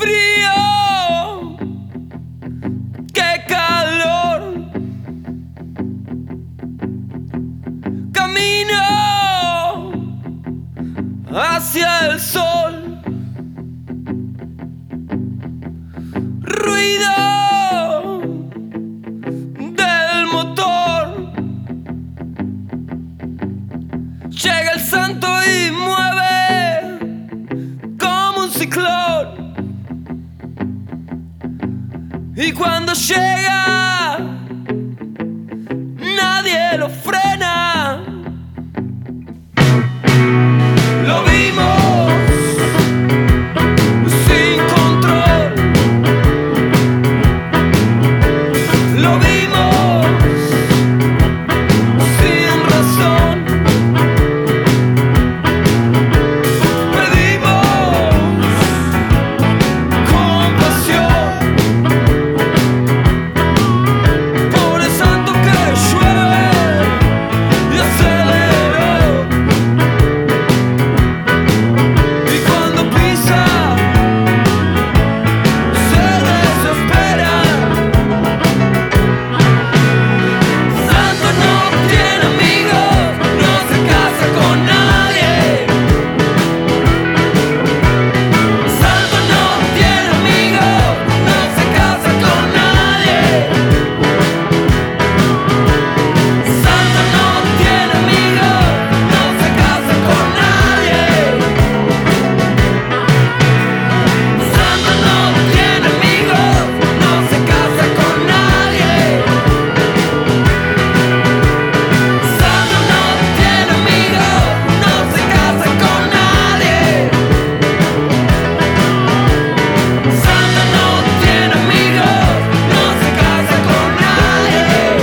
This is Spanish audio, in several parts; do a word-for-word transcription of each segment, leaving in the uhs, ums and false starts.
frío, qué calor. Camino hacia el sol. Ruido del motor. Llega el santo y mueve como un ciclón. Y cuando llega, nadie lo frena. Lo vimos sin control. Lo vimos sin razón. Perdimos compasión por el santo que llueve y aceleró. Y cuando pisa se desespera. Santo no tiene amigos, no se casa con nadie. Santo no tiene amigos, no se casa con nadie. Santo no tiene amigos, no se casa con nadie. Santo no tiene amigos, no se casa con nadie. Santo no tiene amigos, no se casa con nadie. Santo no tiene amigos, no se casa con nadie.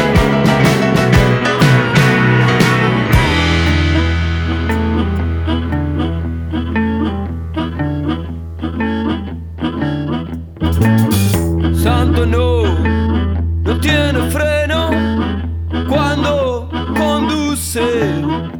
Santo no, no tiene freno cuando conduce.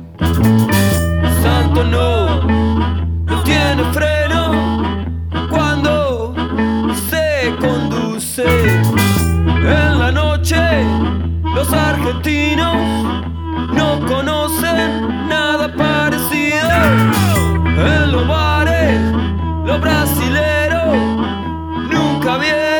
Santo no, no tiene freno cuando se conduce. En la noche los argentinos no conocen nada parecido. En los bares los brasileros nunca vieron